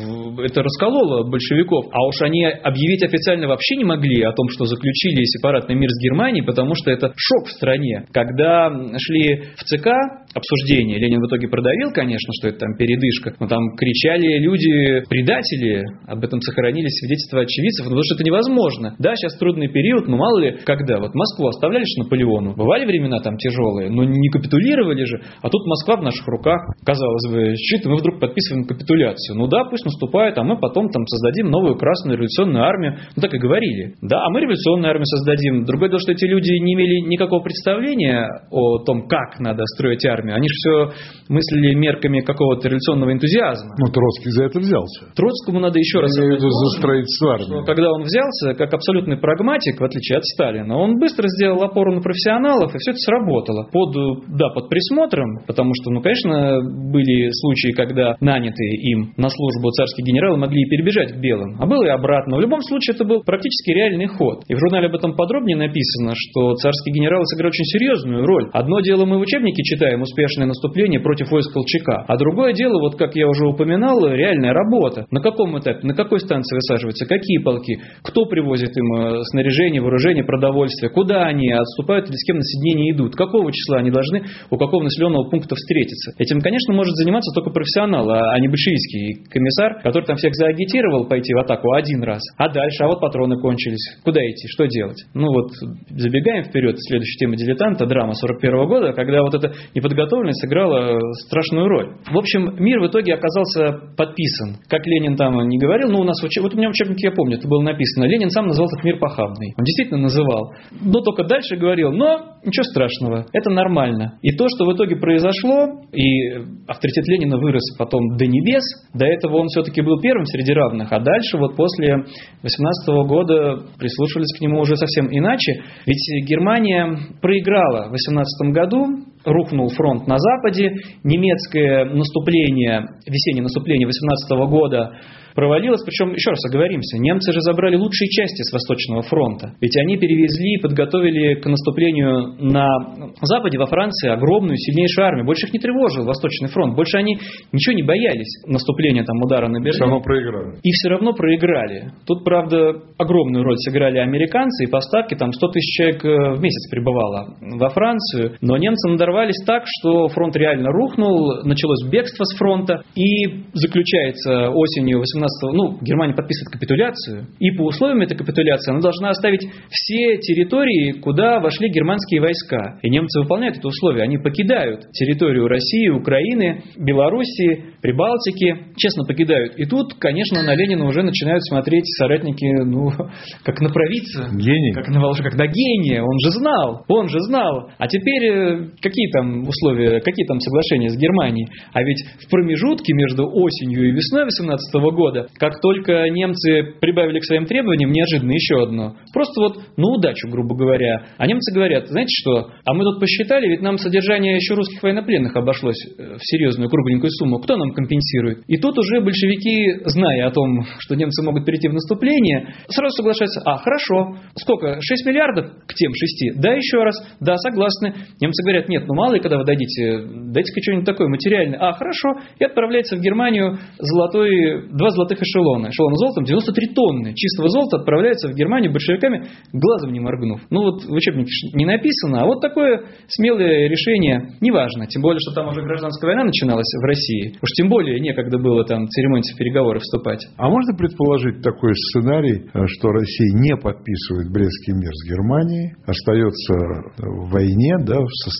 это раскололо большевиков. А уж они объявить официально вообще не могли о том, что заключили сепаратный мир с Германией, потому что это шок в стране. Когда шли в ЦК обсуждения, Ленин в итоге продавил, конечно, что это там передышка, но там кричали люди, предатели, об этом сохранились свидетельства очевидцев, потому что это невозможно. Да, сейчас трудный период, но мало ли, когда вот Москву оставляли же Наполеону, бывали времена там тяжелые, но не капитулировали же, а тут Москва в наших руках, казалось бы, что-то мы вдруг подписываем капитуляцию. Ну да, пусть наступает, а мы потом там создадим новую Красную революционную армию. Ну так и говорили. Да, а мы революционную армию создадим. Другое дело, что эти люди не имели никакого представления о том, как надо строить армию. Они же все мыслили мерками какого-то революционного энтузиазма. Ну, Троцкий за это взялся. Троцкому надо еще раз... Я имею в виду за строительство армии. Когда он взялся, как абсолютный прагматик, в отличие от Сталина, он быстро сделал опору на профессионалов, и все это сработало. Под, да, под присмотром, потому что, ну, конечно, были случаи, когда нанятые им на службу царские генералы могли и перебежать к белым, а было и обратно. В любом случае, это был практически реальный ход. И в журнале об этом подробнее написано, что царские генералы сыграли очень серьезную роль. Одно дело, мы в учебнике читаем успешное наступление против войск Колчака, а другое дело, вот как я уже упоминал, реальная работа. На каком этапе, на какой станции высаживаются, какие полки, кто привозит им снаряжение, вооружение, продовольствие, куда они отступают или с кем на соединение идут, какого числа они должны у какого населенного пункта встретиться. Этим, конечно, может заниматься только профессионал, а не большевистский комиссар, который там всех заагитировал пойти в атаку один раз, а дальше, а вот патроны кончились, куда идти, что делать? Ну вот, забегаем вперед, следующая тема «Дилетанта», драма сорок первого года, когда вот эта неподготовленность сыграла страшную роль. В общем, мир в итоге оказался подписан. Как Ленин там не говорил, но у нас, вот у меня в учебнике, я помню, это было написано, Ленин сам назвал этот мир похабный. Он действительно называл. Но только дальше говорил, но ничего страшного, это нормально. И то, что в итоге произошло, и авторитет Ленина вырос потом до небес, до этого он все-таки был первым среди равных, а дальше вот после восемнадцатого года прислушивались к нему уже совсем иначе. Ведь Германия проиграла в восемнадцатом году, рухнул фронт на Западе, немецкое наступление, весеннее наступление восемнадцатого года провалилось, причем, еще раз оговоримся, немцы же забрали лучшие части с Восточного фронта, ведь они перевезли и подготовили к наступлению на Западе, во Франции, огромную, сильнейшую армию, больше их не тревожил Восточный фронт, больше они ничего не боялись наступления, там, удара на Берлин. Все равно проиграли. И все равно проиграли. Тут, правда, огромную роль сыграли американцы, и поставки, там сто тысяч человек в месяц прибывало во Францию, но немцы надорвались так, что фронт реально рухнул, началось бегство с фронта, и заключается осенью восемнадцатого, ну, Германия подписывает капитуляцию, и по условиям этой капитуляции она должна оставить все территории, куда вошли германские войска. И немцы выполняют это условие, они покидают территорию России, Украины, Белоруссии, Прибалтики, честно покидают. И тут, конечно, на Ленина уже начинают смотреть соратники, ну, как на провидца, гений, как на волшебника, как на гения. Он же знал, он же знал. А теперь какие там условия, какие там соглашения с Германией? А ведь в промежутке между осенью и весной восемнадцатого года, как только немцы прибавили к своим требованиям, неожиданно еще одно. Просто вот на удачу, грубо говоря. А немцы говорят, знаете что, а мы тут посчитали, ведь нам содержание еще русских военнопленных обошлось в серьезную кругленькую сумму. Кто нам компенсирует? И тут уже большевики, зная о том, что немцы могут перейти в наступление, сразу соглашаются, а, хорошо, сколько, шесть миллиардов к тем шести? Да, еще раз, да, согласны. Немцы говорят, нет, ну мало ли, когда вы дадите, дайте-ка что-нибудь такое материальное. А, хорошо, и отправляется в Германию золотой, два золотых эшелона. Эшелон золотом девяносто три тонны чистого золота отправляется в Германию большевиками, глазом не моргнув. Ну вот в учебнике не написано, а вот такое смелое решение, неважно. Тем более, что там уже гражданская война начиналась в России. Уж тем более некогда было там церемониться в переговоры вступать. А можно предположить такой сценарий, что Россия не подписывает Брестский мир с Германией, остается в войне, да, в состоянии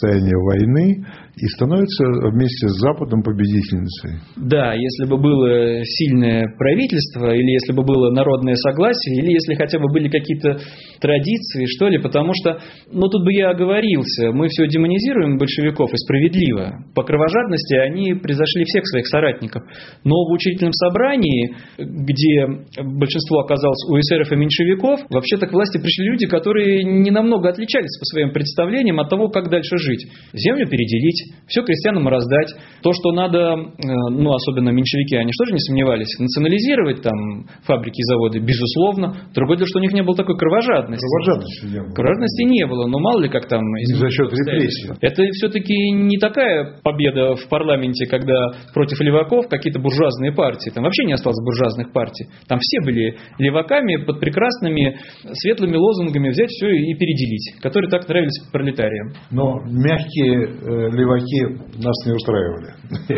войны и становится вместе с Западом победительницей. Да, если бы было сильное правительство, или если бы было народное согласие, или если хотя бы были какие-то традиции, что ли, потому что, ну тут бы я оговорился, мы все демонизируем большевиков, и справедливо. По кровожадности они превзошли всех своих соратников. Но в учредительном собрании, где большинство оказалось у эсеров и меньшевиков, вообще-то к власти пришли люди, которые не намного отличались по своим представлениям от того, как дальше жить. Землю переделить, все крестьянам раздать. То, что надо, ну, особенно меньшевики, они что же не сомневались, национализировать там фабрики и заводы, безусловно. Другое дело, что у них не было такой кровожадности. Кровожадности не было. Кровожадности не было, но мало ли как там... Не за счет репрессий. Это все-таки не такая победа в парламенте, когда против леваков какие-то буржуазные партии. Там вообще не осталось буржуазных партий. Там все были леваками под прекрасными светлыми лозунгами взять все и переделить, которые так нравились пролетариям. Но мягкие э, леваки нас не устраивали.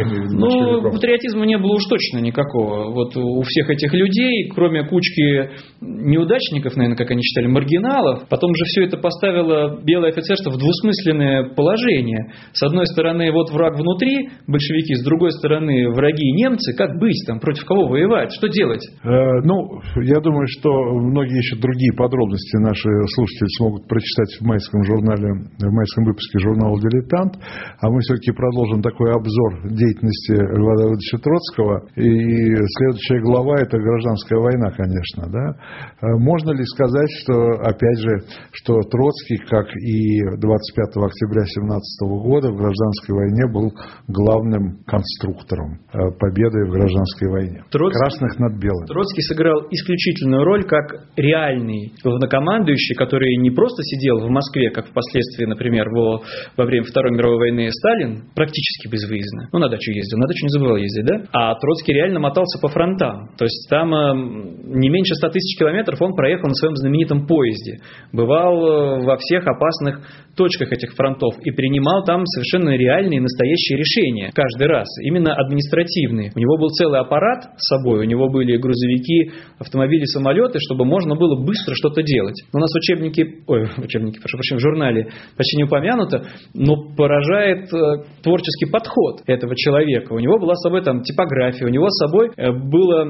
Ну, патриотизма не было уж точно никакого. Вот у всех этих людей, кроме кучки неудачников, наверное, как они считали, маргиналов, потом же все это поставило белое офицерство в двусмысленное положение. С одной стороны, вот враг внутри, большевики, с другой стороны, враги немцы. Как быть там, против кого воевать, что делать? Э, ну, я думаю, что многие еще другие подробности наши слушатели смогут прочитать в майском журнале, в майском выпуске журнала «Дилетант». А мы все-таки продолжим такой обзор деятельности Льва Давыдовича Троцкого. И следующая глава – это гражданская война, конечно. Да? Можно ли сказать, что, опять же, что Троцкий, как и двадцать пятого октября семнадцатого года, в гражданской войне был главным конструктором победы в гражданской войне? Троцкий, красных над белыми. Троцкий сыграл исключительную роль как реальный главнокомандующий, который не просто сидел в Москве, как впоследствии, например, во, во время Второй мировой войны Сталин, практически безвыездно. Ну, на дачу ездил, на дачу не забывал ездить, да? А Троцкий реально мотался по фронтам. То есть там э, не меньше ста тысяч километров он проехал на своем знаменитом поезде. Бывал э, во всех опасных точках этих фронтов и принимал там совершенно реальные, настоящие решения каждый раз, именно административные. У него был целый аппарат с собой, у него были грузовики, автомобили, самолеты, чтобы можно было быстро что-то делать. У нас в учебнике, ой, в учебнике, прошу прощения, в журнале почти не упомянуто, но поражает э, творческий подход этого человека. У него была с собой там типография, у него с собой э, было,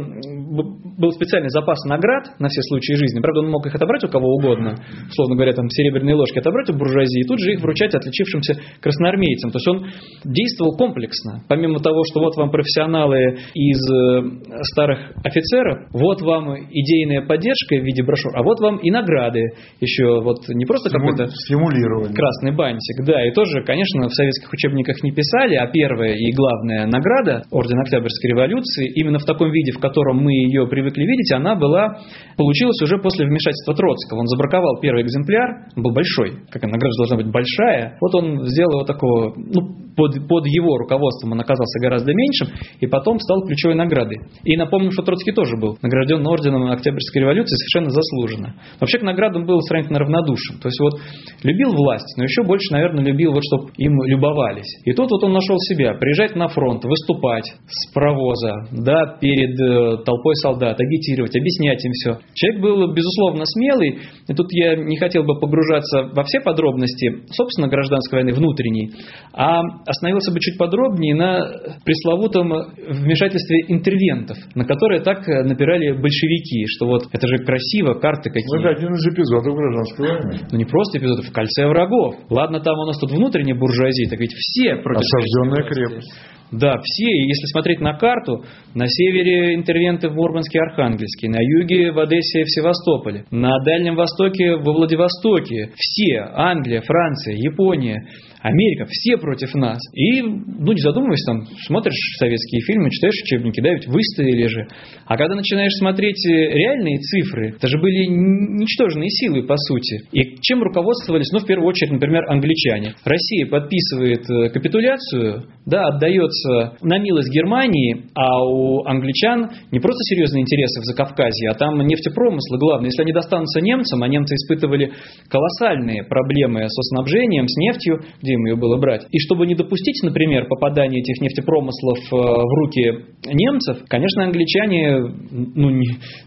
был специальный запас наград на все случаи жизни. Правда, он мог их отобрать у кого угодно, условно говоря, там серебряные ложки отобрать у буржуазии и тут же их вручать отличившимся красноармейцам. То есть он действовал комплексно. Помимо того, что вот вам профессионалы из э, старых офицеров, вот вам идейная поддержка в виде брошюр, а вот вам и награды. Еще вот не просто какой-то красный бантик. Да, и тоже, конечно, в советских учебниках не писали, а первая и главная награда Орден Октябрьской революции, именно в таком виде, в котором мы ее привыкли видеть, она была, получилась уже после вмешательства Троцкого. Он забраковал первый экземпляр, он был большой, какая награда должна быть большая. Вот он сделал его такого, ну, под, под его руководством он оказался гораздо меньшим, и потом стал ключевой наградой. И напомню, что Троцкий тоже был награжден орденом Октябрьской революции совершенно заслуженно. Вообще к наградам был сравнительно равнодушен. То есть вот любил власть, но еще больше, наверное, любил, вот, чтобы им любовались. И тут вот он нашел себя, приезжать на фронт, выступать с паровоза, да, перед э, толпой солдат, агитировать, объяснять им все. Человек был, безусловно, смелый, и тут я не хотел бы погружаться во все подробности, собственно, гражданской войны внутренней, а остановился бы чуть подробнее на пресловутом вмешательстве интервентов, на которые так напирали большевики, что вот это же красиво, карты какие. Это один из эпизодов гражданской войны. Ну не просто эпизодов, в кольце врагов. Ладно, там у нас тут внутренняя буржуазия, так ведь все против... Осажденная крепость. Да, все. И если смотреть на карту, на севере интервенты в Мурманске и Архангельске, на юге в Одессе и в Севастополе, на Дальнем Востоке во Владивостоке. Все. Англия, Франция, Япония, Америка, все против нас. И, ну, не задумываясь, там, смотришь советские фильмы, читаешь учебники, да, ведь выстояли же. А когда начинаешь смотреть реальные цифры, это же были ничтожные силы, по сути. И чем руководствовались, ну, в первую очередь, например, англичане. Россия подписывает капитуляцию, да, отдается на милость Германии, а у англичан не просто серьезные интересы в Закавказье, а там нефтепромыслы главное. Если они достанутся немцам, а немцы испытывали колоссальные проблемы со снабжением, с нефтью, где им ее было брать. И чтобы не допустить, например, попадания этих нефтепромыслов в руки немцев, конечно, англичане, ну, не,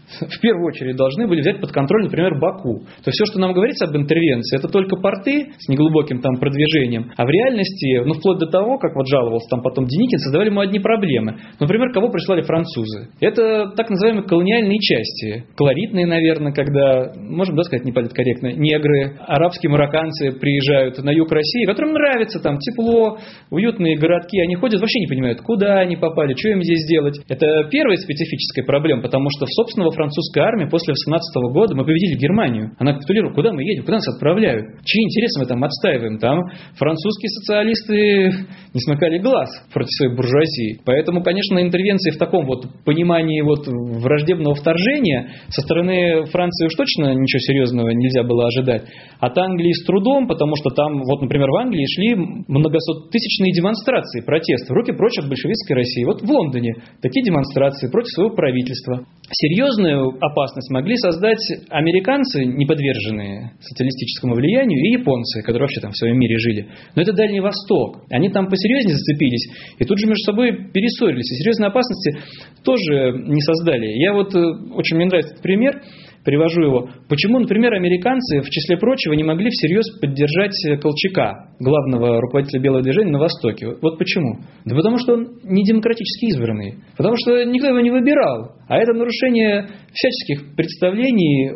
в первую очередь должны были взять под контроль, например, Баку. То есть все, что нам говорится об интервенции, это только порты с неглубоким там продвижением, а в реальности, ну вплоть до того, как вот жаловался там потом Деникин, создавали ему одни проблемы. Например, кого прислали французы? Это так называемые колониальные части, колоритные, наверное, когда, можем да, сказать, не политкорректно, негры, арабские марокканцы приезжают на юг России, которым нравится там тепло, уютные городки, они ходят, вообще не понимают, куда они попали, что им здесь делать. Это первая специфическая проблема, потому что в собственного французской армии после восемнадцатого года мы победили Германию. Она капитулировала, куда мы едем, куда нас отправляют, чьи интересы мы там отстаиваем. Там французские социалисты не смыкали глаз против своей буржуазии. Поэтому, конечно, интервенции в таком вот понимании вот враждебного вторжения со стороны Франции уж точно ничего серьезного нельзя было ожидать. От Англии с трудом, потому что там, вот, например, в Англии шли многосоттысячные демонстрации, протесты, руки прочь от большевистской России. Вот в Лондоне такие демонстрации против своего правительства. Серьезную опасность могли создать американцы, не подверженные социалистическому влиянию, и японцы, которые вообще там в своем мире жили. Но это Дальний Восток. Они там посерьезнее зацепились и тут же между собой перессорились. И серьезной опасности тоже не создали. Я вот, очень мне нравится этот пример, привожу его. Почему, например, американцы, в числе прочего, не могли всерьез поддержать Колчака, главного руководителя Белого движения на Востоке? Вот почему? Да потому что он не демократически избранный. Потому что никто его не выбирал. А это нарушение всяческих представлений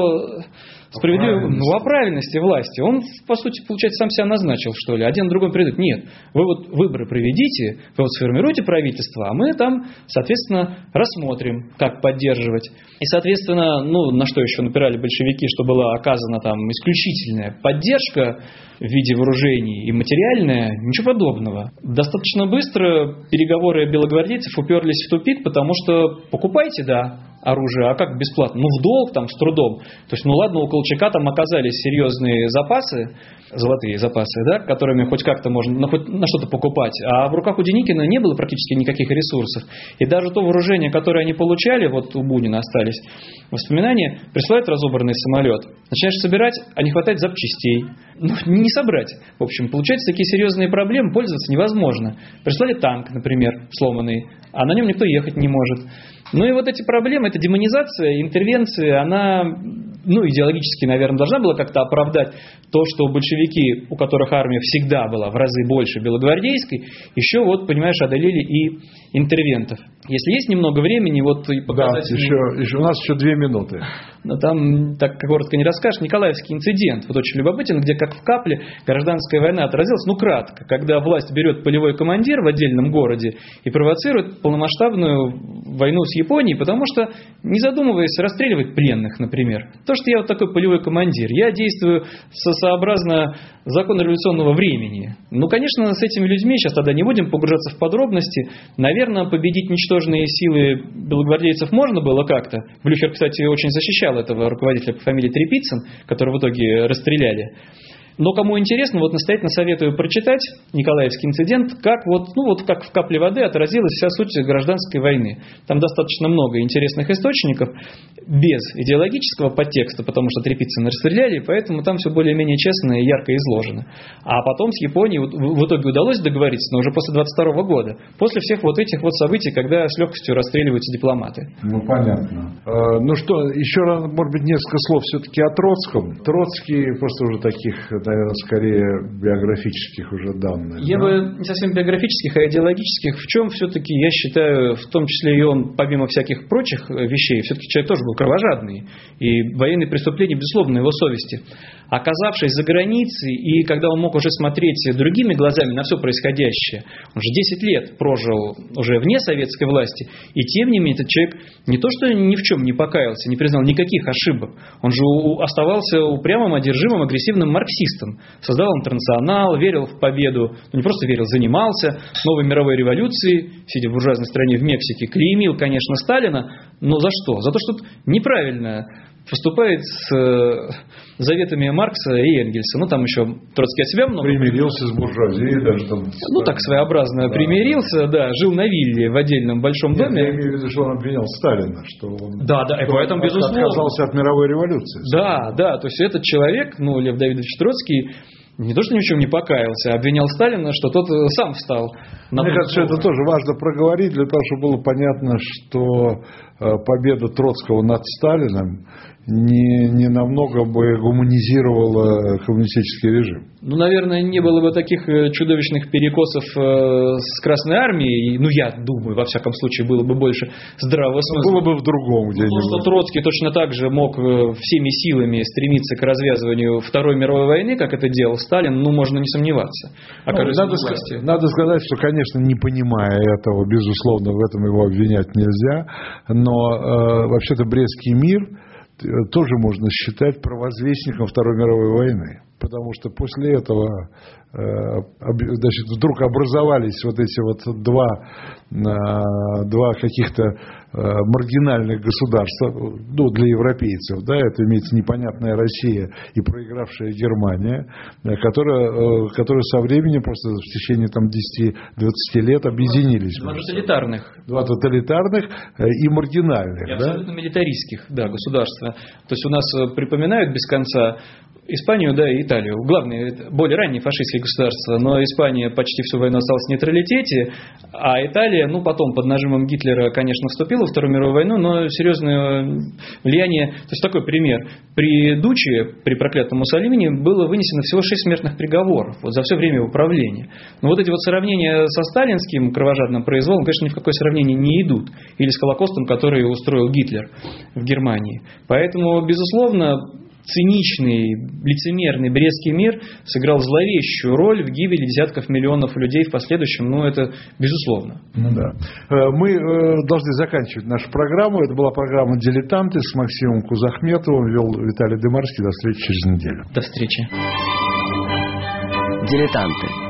о справедливой, ну, о правильности власти. Он, по сути, получается, сам себя назначил, что ли. Один другой придет. Нет, вы вот выборы проведите, вы вот сформируете правительство, а мы там, соответственно, рассмотрим, как поддерживать. И, соответственно, ну, на что еще напирали большевики, что была оказана там исключительная поддержка в виде вооружений и материальная, ничего подобного. Достаточно быстро переговоры белогвардейцев уперлись в тупик, потому что покупайте, да, оружие, а как бесплатно? Ну, в долг, там, с трудом. То есть, ну ладно, у Колчака там оказались серьезные запасы, золотые запасы, да, которыми хоть как-то можно на, хоть на что-то покупать. А в руках у Деникина не было практически никаких ресурсов. И даже то вооружение, которое они получали, вот у Бунина остались воспоминания, присылают разобранный самолет. Начинаешь собирать, а не хватает запчастей. Ну, не собрать. В общем, получаются такие серьезные проблемы, пользоваться невозможно. Прислали танк, например, сломанный, а на нем никто ехать не может. Ну и вот эти проблемы, эта демонизация, интервенция, она, ну, идеологически, наверное, должна была как-то оправдать то, что большевики, у которых армия всегда была в разы больше белогвардейской, еще вот, понимаешь, одолели и интервентов. Если есть немного времени, вот и показать... Да, еще, еще, у нас еще две минуты. Но там, так коротко не расскажешь, Николаевский инцидент, вот очень любопытен, где как в капле гражданская война отразилась, ну кратко, когда власть берет полевой командир в отдельном городе и провоцирует полномасштабную войну с Японией, потому что, не задумываясь, расстреливать пленных, например. То, что я вот такой полевой командир, я действую сообразно закону революционного времени. Ну, конечно, с этими людьми, сейчас тогда не будем погружаться в подробности, наверное, победить ничтожные силы белогвардейцев можно было как-то. Блюхер, кстати, очень защищал этого руководителя по фамилии Трепицын, которого в итоге расстреляли. Но кому интересно, вот настоятельно советую прочитать Николаевский инцидент, как вот, ну вот как в капле воды отразилась вся суть гражданской войны. Там достаточно много интересных источников, без идеологического подтекста, потому что Трепицына расстреляли, поэтому там все более-менее честно и ярко изложено. А потом с Японией в итоге удалось договориться, но уже после двадцать второго года, после всех вот этих вот событий, когда с легкостью расстреливаются дипломаты. Ну, понятно. Э, ну что, еще раз, может быть, несколько слов все-таки о Троцком. Троцкий просто уже таких, наверное, скорее биографических уже данных. Я да? бы не совсем биографических, а идеологических. В чем все-таки, я считаю, в том числе и он, помимо всяких прочих вещей, все-таки человек тоже был кровожадный. И военные преступления, безусловно, на его совести. Оказавшись за границей, и когда он мог уже смотреть другими глазами на все происходящее, он же десять лет прожил уже вне советской власти, и тем не менее этот человек не то что ни в чем не покаялся, не признал никаких ошибок, он же оставался упрямым, одержимым, агрессивным марксистом. Создавал интернационал, верил в победу, ну не просто верил, занимался новой мировой революцией, сидя в буржуазной стране в Мексике, клеймил, конечно, Сталина, но за что? За то, что неправильно поступает с э, заветами Маркса и Энгельса. Ну, там еще Троцкий от себя много... Примирился с буржуазией даже там... Ну, так своеобразно да. примирился, да, жил на вилле в отдельном большом Нет, доме. Я имею в виду, что он обвинял Сталина, что он... Да, да, и поэтому, безусловно... отказался от мировой революции. Да, да, то есть этот человек, ну, Лев Давидович Троцкий, не то, что ни в чем не покаялся, а обвинял Сталина, что тот сам встал. Мне кажется, что это тоже важно проговорить, для того, чтобы было понятно, что победа Троцкого над Сталиным не, не намного бы гуманизировала коммунистический режим. Ну, наверное, не было бы таких чудовищных перекосов с Красной Армией. Ну, я думаю, во всяком случае, было бы больше здравого смысла. Было бы в другом где-нибудь. Потому что Троцкий точно так же мог всеми силами стремиться к развязыванию Второй мировой войны, как это делал Сталин, ну, можно не сомневаться. Ну, надо, сказать, надо сказать, что, конечно, не понимая этого, безусловно, в этом его обвинять нельзя, но э, вообще-то Брестский мир тоже можно считать провозвестником Второй мировой войны. Потому что после этого значит, вдруг образовались вот эти вот два, два каких-то маргинальных государства, ну, для европейцев, да, это имеется непонятная Россия и проигравшая Германия, которая, которая со временем, просто в течение там десяти-двадцати лет объединились. Два тоталитарных. Два тоталитарных и маргинальных. И абсолютно да? милитаристских, да, государства. То есть у нас припоминают без конца Испанию, да, и Италию. Главные, более ранние фашистские государства, но Испания почти всю войну осталась в нейтралитете, а Италия, ну, потом под нажимом Гитлера, конечно, вступила в Вторую мировую войну, но серьезное влияние, то есть такой пример. При Дуччи, при проклятом Муссолини, было вынесено всего шесть смертных приговоров вот, за все время его правления. Но вот эти вот сравнения со сталинским кровожадным произволом, конечно, ни в какое сравнение не идут. Или с Холокостом, который устроил Гитлер в Германии. Поэтому, безусловно, циничный, лицемерный Брестский мир сыграл зловещую роль в гибели десятков миллионов людей в последующем, ну, это безусловно. Ну, да. Мы должны заканчивать нашу программу. Это была программа «Дилетанты» с Максимом Кузахметовым, вел Виталий Дымарский. До встречи через неделю. До встречи. «Дилетанты».